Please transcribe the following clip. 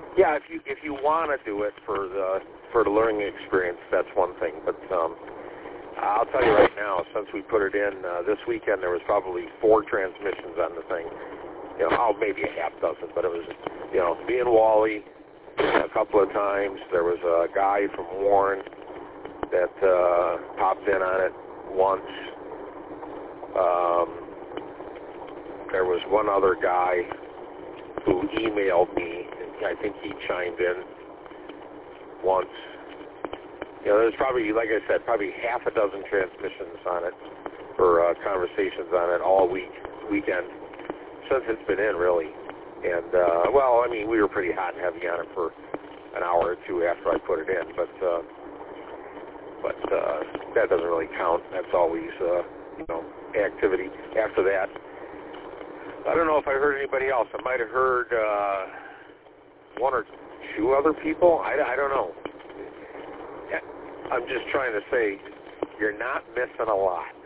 Yeah, if you want to do it for the learning experience, that's one thing. But I'll tell you right now, since we put it in this weekend, there was probably 4 transmissions on the thing. Maybe a half dozen, but it was, me and Wally a couple of times. There was a guy from Warren that popped in on it once. There was one other guy who emailed me. I think he chimed in once. There's probably, like I said, probably half a dozen transmissions on it, or conversations on it all weekend, since it's been in, really. And, we were pretty hot and heavy on it for an hour or two after I put it in, but that doesn't really count. That's always, activity. After that, I don't know if I heard anybody else. I might have heard 1 or 2 other people. I don't know. I'm just trying to say, you're not missing a lot.